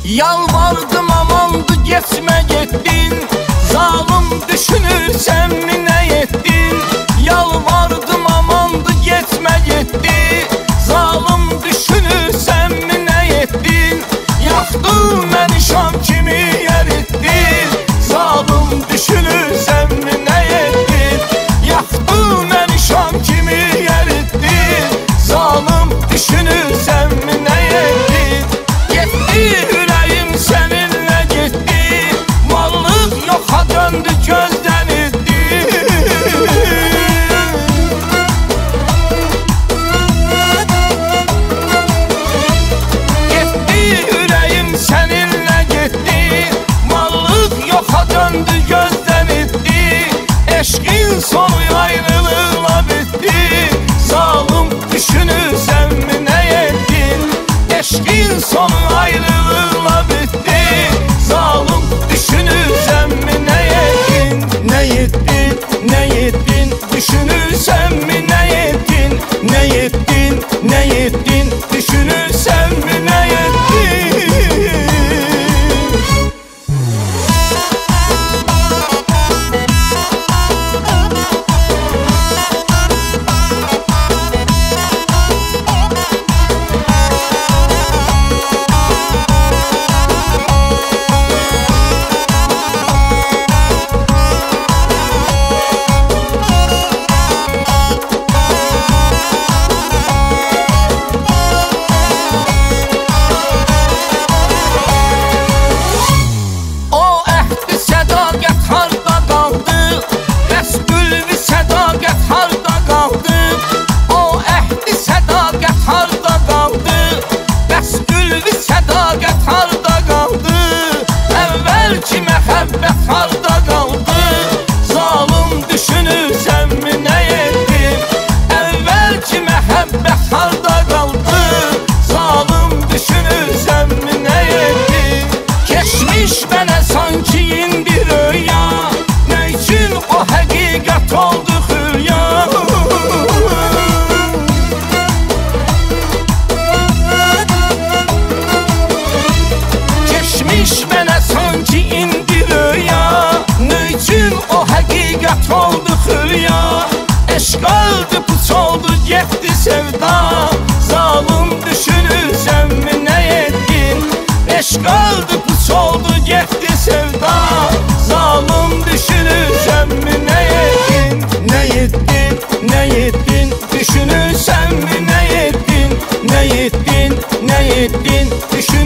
Yalvardım amandı geçme gittin, zalim düşünürsen mi ne ettin? Yalvardım amandı geçme gitti, zalim düşünürsen mi ne ettin? Yaktın beni şam kimi erittin, zalim düşünürsen mi ne ettin? Yaktın beni şam kimi erittin, zalim düşünürsen mi ne ettin? Gitti yüreğim seninle gitti, varlık yoka döndü gözden itti. Gitti yüreğim seninle gitti, varlık yoka döndü gözden itti. Eşkin sonu ayrılıkla bitti, zalim düşünürsen mi ne ettin? Eşkin sonu ayrılıkla bitti, zalim düşünürsen mi ne ettin? Ne ettin, ne ettin, düşünürsen mi ne ettin? Ne ettin, ne ettin, düşünürsen mi ne ettin? Ki məhəbbət harda qaldı, zalim düşünürsən mi nə ettin? Əvvəlki məhəbbət harda qaldı, zalim düşünürsən mi nə ettin? Keçmiş mənə sanki indi röya, nə üçün o həqiqət oldu xülya? Keçmiş mənə sanki indi röya, nə üçün o həqiqət oldu xülya? Eşq oldu, puç oldu, getdi sevda, zalim düşünürsən mi nə ettin? Eşq oldu, puç oldu, getdi sevda, zalim düşünürsən mi nə ettin? Ne ettin, ne ettin, düşünürsən mi nə ettin? Ne ettin, ne ettin, düşünürsən